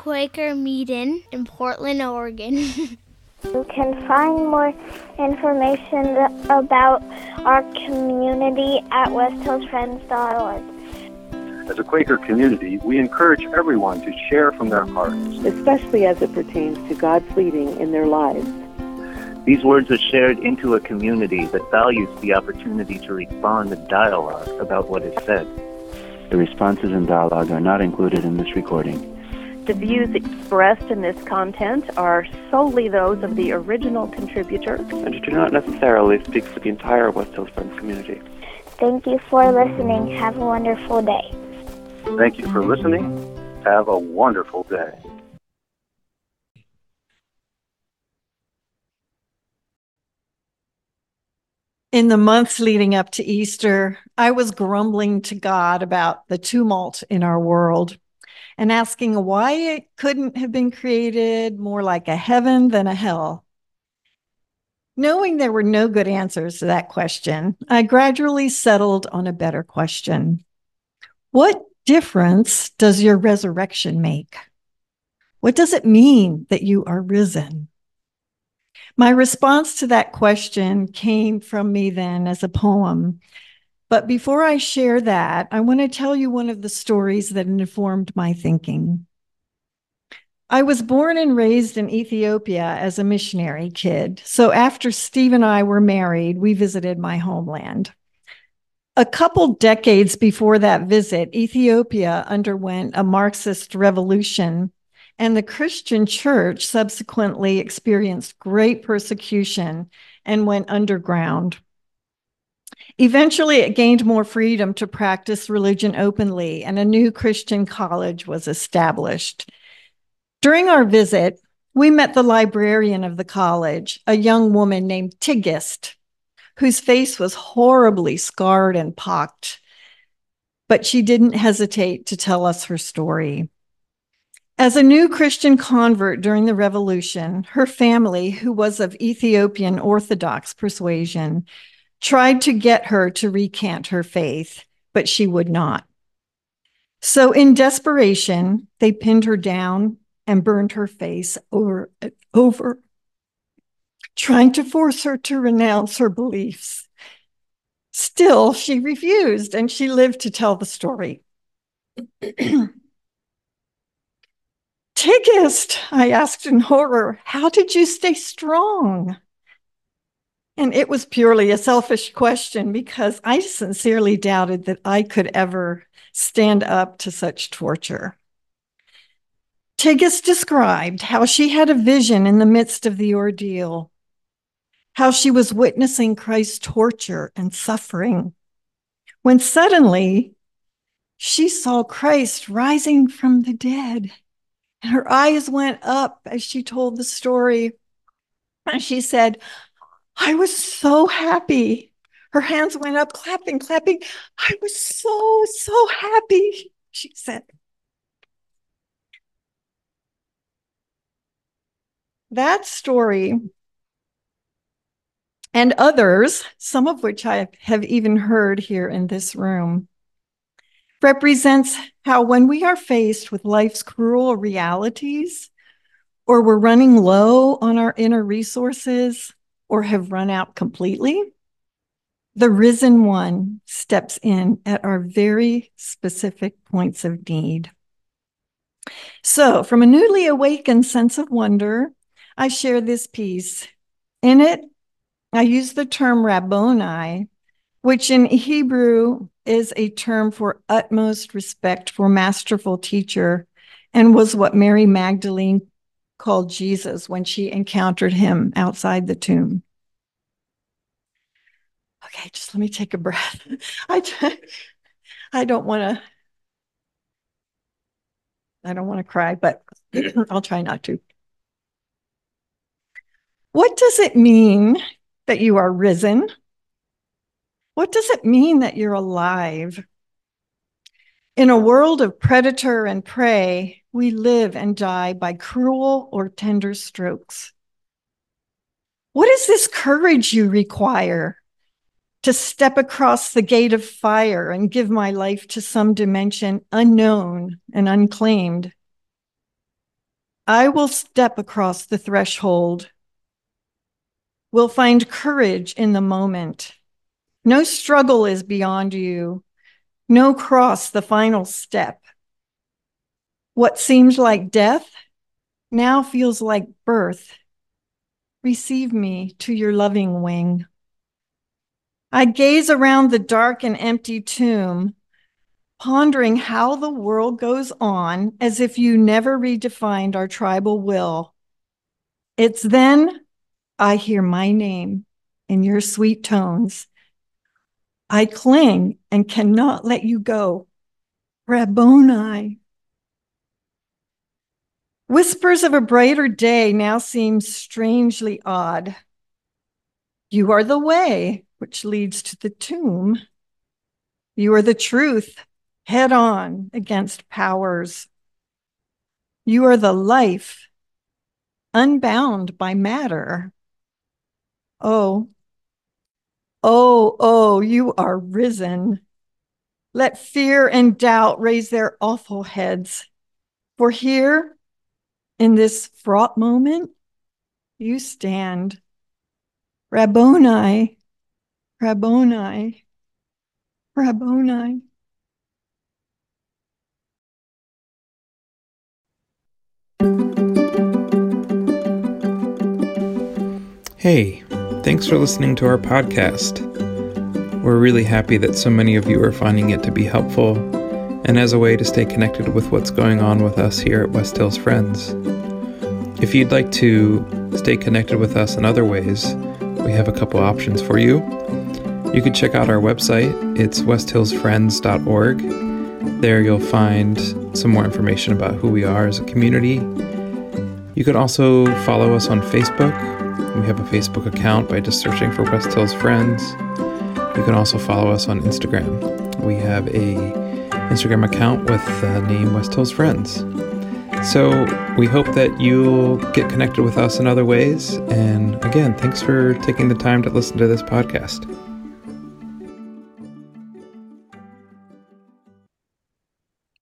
Quaker Meeting in Portland, Oregon. You can find more information about our community at westhillsfriends.org. As a Quaker community, we encourage everyone to share from their hearts, especially as it pertains to God's leading in their lives. These words are shared into a community that values the opportunity to respond and dialogue about what is said. The responses and dialogue are not included in this recording. The views expressed in this content are solely those of the original contributor and do not necessarily speak for the entire West Hills Friends community. Thank you for listening. Have a wonderful day. Thank you for listening. Have a wonderful day. In the months leading up to Easter, I was grumbling to God about the tumult in our world and asking why it couldn't have been created more like a heaven than a hell. Knowing there were no good answers to that question, I gradually settled on a better question. What difference does your resurrection make? What does it mean that you are risen? My response to that question came from me then as a poem. But before I share that, I want to tell you one of the stories that informed my thinking. I was born and raised in Ethiopia as a missionary kid. So after Steve and I were married, we visited my homeland. A couple decades before that visit, Ethiopia underwent a Marxist revolution, and the Christian church subsequently experienced great persecution and went underground. Eventually, it gained more freedom to practice religion openly, and a new Christian college was established. During our visit, we met the librarian of the college, a young woman named Tigist, whose face was horribly scarred and pocked, but she didn't hesitate to tell us her story. As a new Christian convert during the revolution, her family, who was of Ethiopian Orthodox persuasion, tried to get her to recant her faith, but she would not. So in desperation, they pinned her down and burned her face over and over, trying to force her to renounce her beliefs. Still, she refused, and she lived to tell the story. Tigist, I asked in horror, how did you stay strong? And it was purely a selfish question because I sincerely doubted that I could ever stand up to such torture. Tigist described how she had a vision in the midst of the ordeal, how she was witnessing Christ's torture and suffering, when suddenly she saw Christ rising from the dead. And her eyes went up as she told the story. And she said, I was so happy. Her hands went up, clapping. I was so happy, she said. That story and others, some of which I have even heard here in this room, represents how when we are faced with life's cruel realities, or we're running low on our inner resources, or have run out completely, the risen one steps in at our very specific points of need. So from a newly awakened sense of wonder, I share this piece. In it, I use the term Rabboni, which in Hebrew is a term for utmost respect for masterful teacher, and was what Mary Magdalene called Jesus when she encountered him outside the tomb. Okay, just let me take a breath. I don't want to cry, but I'll try not to. What does it mean that you are risen? What does it mean that you're alive? In a world of predator and prey, we live and die by cruel or tender strokes. What is this courage you require to step across the gate of fire and give my life to some dimension unknown and unclaimed? I will step across the threshold. We'll find courage in the moment. No struggle is beyond you. No cross the final step. What seemed like death now feels like birth. Receive me to your loving wing. I gaze around the dark and empty tomb, pondering how the world goes on as if you never redefined our tribal will. It's then I hear my name in your sweet tones. I cling and cannot let you go. Rabboni. Whispers of a brighter day now seem strangely odd. You are the way which leads to the tomb. You are the truth, head on against powers. You are the life, unbound by matter. Oh, you are risen. Let fear and doubt raise their awful heads. For here, in this fraught moment, you stand. Rabboni, Rabboni, Rabboni. Hey, thanks for listening to our podcast. We're really happy that so many of you are finding it to be helpful and as a way to stay connected with what's going on with us here at West Hills Friends. If you'd like to stay connected with us in other ways, we have a couple options for you. You can check out our website. It's westhillsfriends.org. There you'll find some more information about who we are as a community. You can also follow us on Facebook. We have a Facebook account by just searching for West Hills Friends. You can also follow us on Instagram. We have a Instagram account with the name West Hills Friends. So we hope that you'll get connected with us in other ways. And again, thanks for taking the time to listen to this podcast.